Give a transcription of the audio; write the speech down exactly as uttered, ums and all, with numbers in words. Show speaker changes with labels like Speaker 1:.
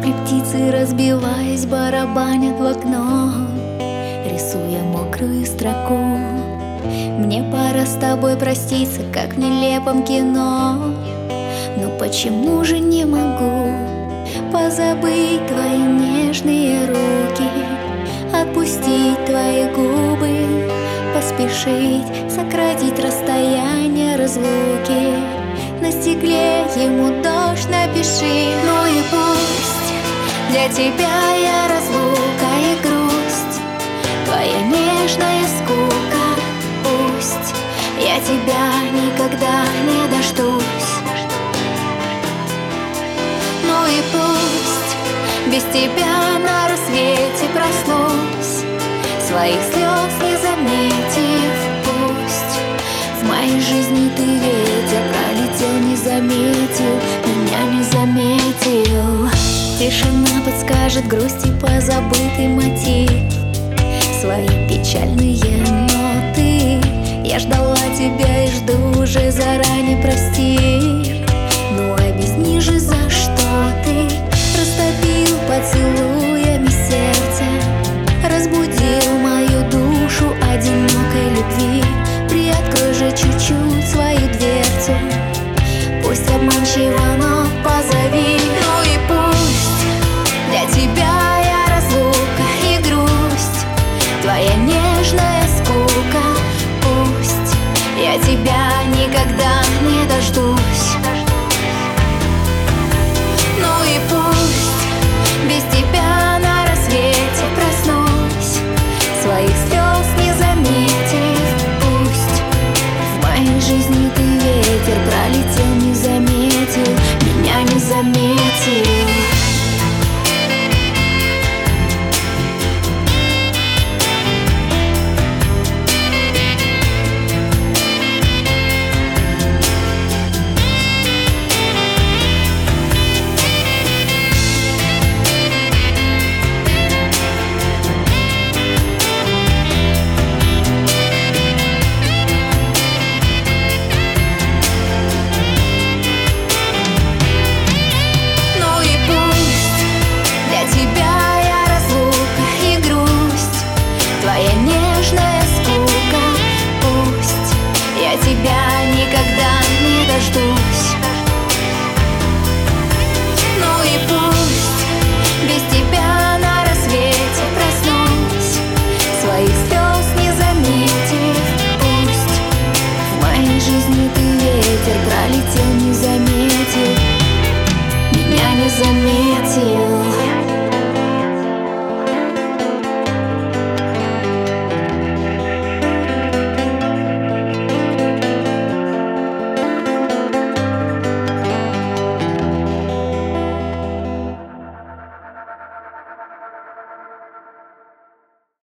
Speaker 1: Море птицы, разбиваясь, барабанят в окно, рисуя мокрую строку. Мне пора с тобой проститься, как в нелепом кино. Но почему же не могу позабыть твои нежные руки, отпустить твои губы, поспешить сократить расстояние разлуки. На стекле ему дождь напиши. Ну и пусть для тебя я разлука и грусть, твоя нежная скука. Пусть я тебя никогда не дождусь. Ну и пусть без тебя на рассвете проснусь, своих слез не заметив. Пусть в моей жизни ты ветер пролетел, не заметил, меня не заметил. Тишина подскажет грусти позабытый мотив, свои печальные ноты. Я ждала тебя и жду уже заранее, прости.